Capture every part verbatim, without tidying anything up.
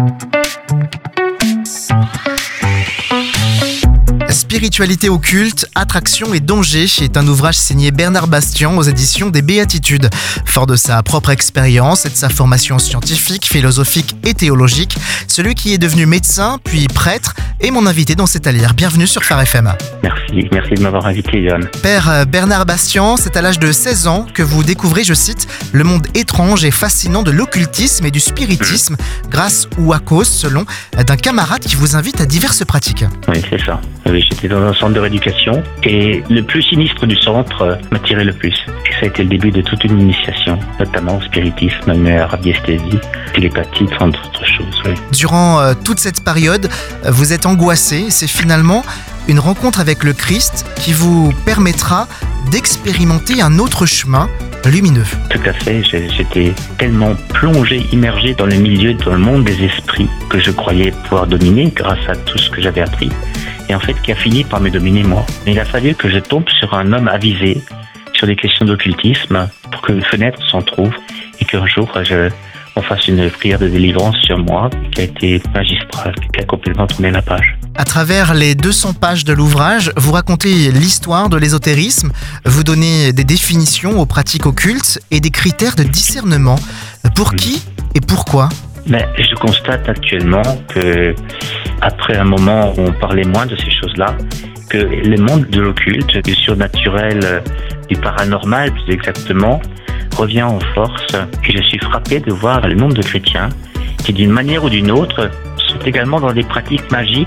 Spiritualité occulte, attraction et danger est un ouvrage signé Bernard Bastian aux éditions des Béatitudes. Fort de sa propre expérience et de sa formation scientifique, philosophique et théologique, celui qui est devenu médecin puis prêtre est mon invité dans cette allière. Bienvenue sur Phare F M. Merci, merci de m'avoir invité, Johan. Père Bernard Bastian, c'est à l'âge de seize ans que vous découvrez, je cite, le monde étrange et fascinant de l'occultisme et du spiritisme, mmh. grâce ou à cause, selon, d'un camarade qui vous invite à diverses pratiques. Oui, c'est ça. Oui, j'étais dans un centre de rééducation et le plus sinistre du centre m'attirait le plus. Et ça a été le début de toute une initiation, notamment au spiritisme, à radiesthésie, télépathie, entre autres choses. Oui. Durant euh, toute cette période, vous êtes angoissé. C'est finalement une rencontre avec le Christ qui vous permettra d'expérimenter un autre chemin lumineux. Tout à fait. J'étais tellement plongé, immergé dans le milieu, dans le monde des esprits que je croyais pouvoir dominer grâce à tout ce que j'avais appris. Et en fait, qui a fini par me dominer moi. Mais il a fallu que je tombe sur un homme avisé sur des questions d'occultisme pour qu'une fenêtre s'en trouve et qu'un jour, je, on fasse une prière de délivrance sur moi qui a été magistrale, qui a complètement tourné la page. À travers les deux cents pages de l'ouvrage, vous racontez l'histoire de l'ésotérisme, vous donnez des définitions aux pratiques occultes et des critères de discernement. Pour qui et pourquoi ? Mais je constate actuellement que, après un moment où on parlait moins de ces choses-là, que le monde de l'occulte, du surnaturel, du paranormal plus exactement, revient en force. Et je suis frappé de voir le nombre de chrétiens qui, d'une manière ou d'une autre, sont également dans des pratiques magiques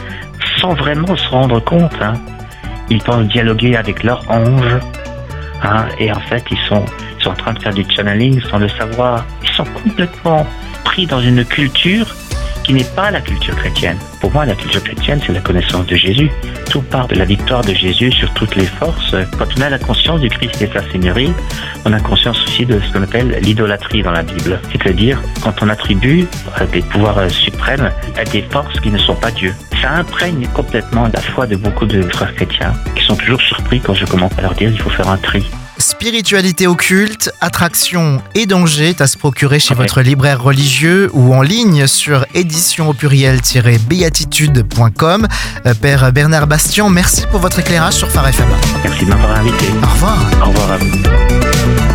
sans vraiment se rendre compte. Hein. Ils pensent dialoguer avec leurs anges. Hein, et en fait, ils sont, ils sont en train de faire du channeling sans le savoir. Ils sont complètement pris dans une culture qui n'est pas la culture chrétienne. Pour moi, la culture chrétienne, c'est la connaissance de Jésus. Tout part de la victoire de Jésus sur toutes les forces. Quand on a la conscience du Christ et de sa Seigneurie, on a conscience aussi de ce qu'on appelle l'idolâtrie dans la Bible. C'est-à-dire, quand on attribue des pouvoirs suprêmes à des forces qui ne sont pas Dieu. Ça imprègne complètement la foi de beaucoup de frères chrétiens qui sont toujours surpris quand je commence à leur dire qu'il faut faire un tri. Spiritualité occulte, attraction et danger est à se procurer chez okay. votre libraire religieux ou en ligne sur édition au pluriel béatitude point com. Père Bernard Bastian, merci pour votre éclairage sur Phare F M. Merci de m'avoir invité. Au revoir. Au revoir à vous.